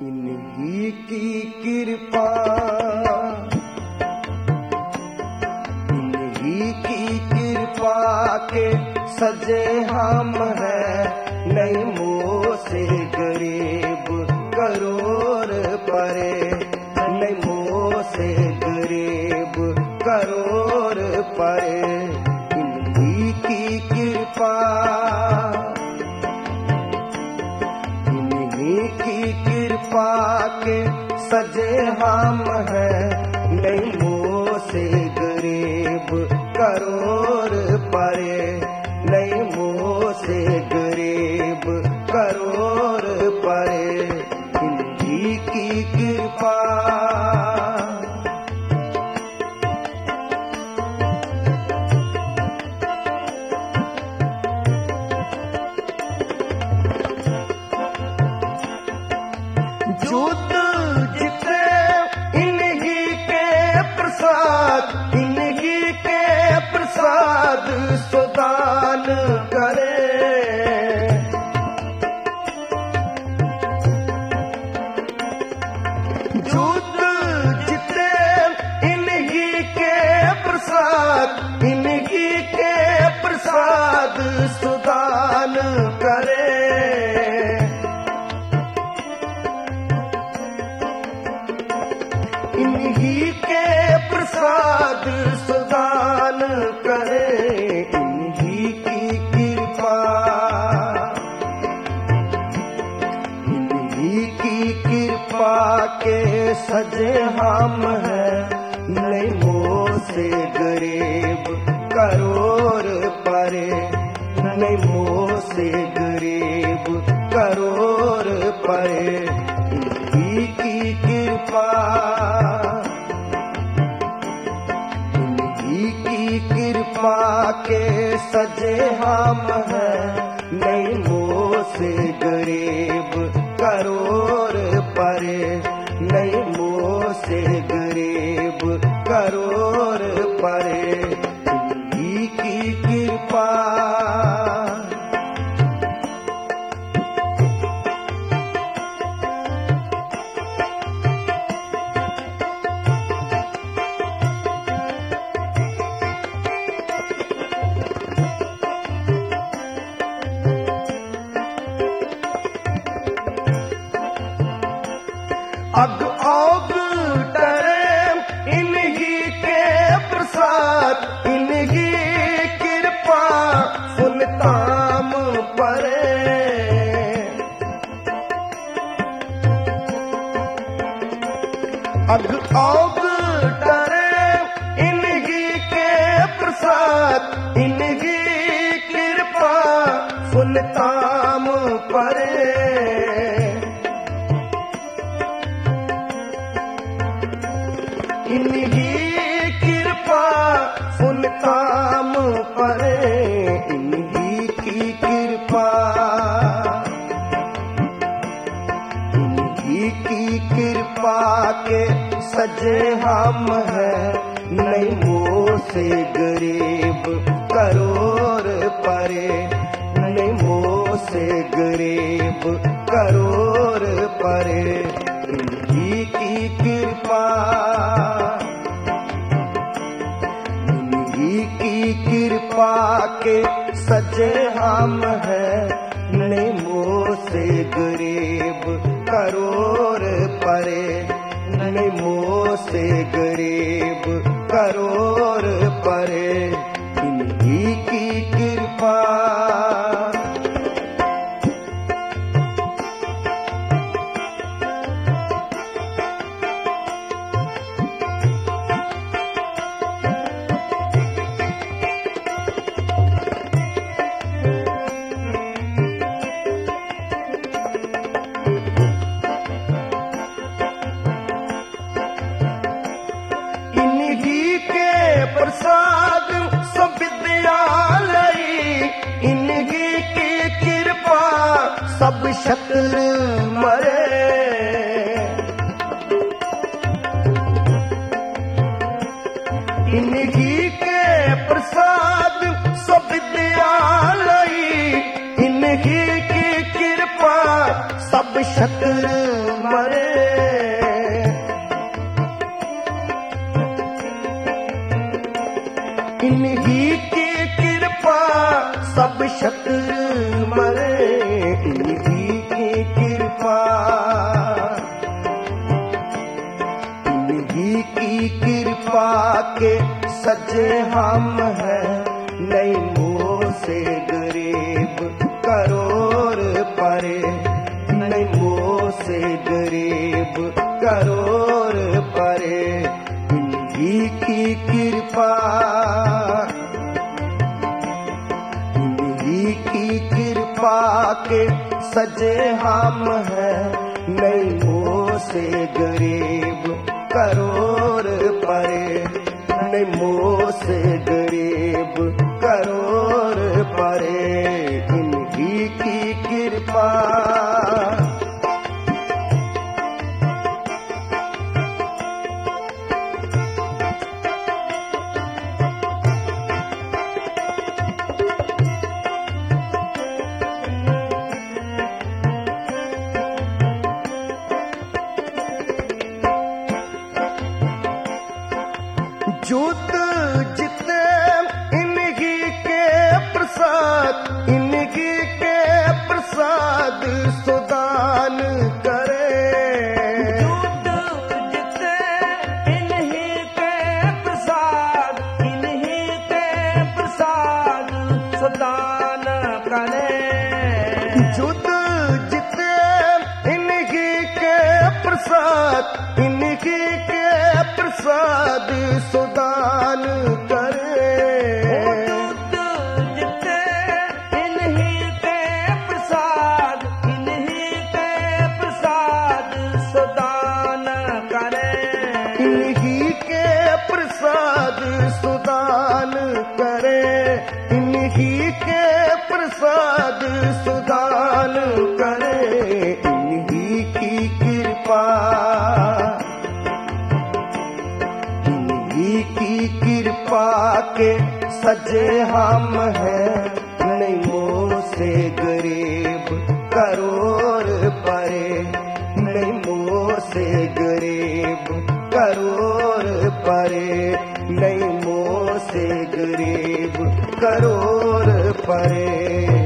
इन्हीं की कृपा, इन्हीं की कृपा के सजे हम हैं, नहीं मुँह से गरीब करोड़ परे, नहीं मुँह से गरीब करोड़ परे। इन्हीं की कृपा, इन्हीं की कृपा के सजे हम हैं, नहीं मुँह से गरीब करोड़ परे, नहीं मुँह से गरीब करोड़ परे। इन्हीं की कृपा, युद्ध जीते इन्हीं के प्रसाद, इन्हीं के प्रसाद सुदान करे। युद्ध जीते इन्हीं के प्रसाद, इन्हीं के प्रसाद सुदान करे। इन्हीं के प्रसाद सुदान करे। इन्हीं की कृपा, इन्हीं की कृपा के सजे हम हैं, नहीं मुँह से गरीब करोड़ परे, नहीं मुँह से गरीब करोड़ परे। इन्हीं की कृपा, इन्हीं की कृपा के सजे हम हैं, नहीं मुँह से गरीब करोड़ परे, नहीं मुँह से गरीब करोड़ परे। इन्हीं की कृपा, अग औग डरे इन्हीं के प्रसाद, इन्हीं कृपा सुनताम परे। अग औग डरे इन्हीं के प्रसाद, इन्हीं कृपा सुनताम परे। इन्हीं कृपा सुनताम परे। इन्हीं की कृपा, इन्हीं की कृपा के सजे हम हैं, नहीं मुँह से गरीब करोड़ परे, नहीं मुँह से गरीब करोड़ परे। इन्हीं की कृपा, इन्हीं की कृपा के सजे हम हैं, नहीं मुँह से गरीब करोड़ परे, नहीं मुँह से गरीब करोड़ परे। इन्हीं की कृपा, इन्हीं के प्रसाद सब विद्यालय, इन्हीं की कृपा सब शत्रु मरे। इन्हीं के प्रसाद सब विद्यालय, इन्हीं की कृपा सब शत्रु मरे। इन्हीं की कृपा सब शत्रु मरे, इन्हीं की कृपा, इन्हीं की कृपा के सजे हम हैं, नहीं मोह से गरीब करोड़ परे, नहीं मोह से गरीब करोड़ परे। इन्हीं की कृपा, इन्हीं की कृपा के सजे हम हैं, नहीं मोह से गरीब करोड़ परे, नहीं मोह से गरीब करोड़ परे। इन्हीं की कृपा, युद्ध जीते इन्हीं के प्रसाद, इन्हीं के प्रसाद सुदान करे। युद्ध जीते इन्हीं के प्रसाद, इन्हीं के प्रसाद सुदान करे। युद्ध जीते इन्हीं के प्रसाद, इन्हीं के प्रसाद सुदान करे। युद्ध जीते इन्हीं के प्रसाद, इन्हीं के प्रसाद सुदान करे। इन्हीं के प्रसाद सुदान करे, इन्हीं के प्रसाद सुदान करे। इन्हीं की कृपा, इन्हीं की कृपा के सजे हम हैं, नहीं मोह से गरीब करोड़ परे, नहीं मोह से गरीब करोड़ परे, नहीं मोह से गरीब करोड़ परे।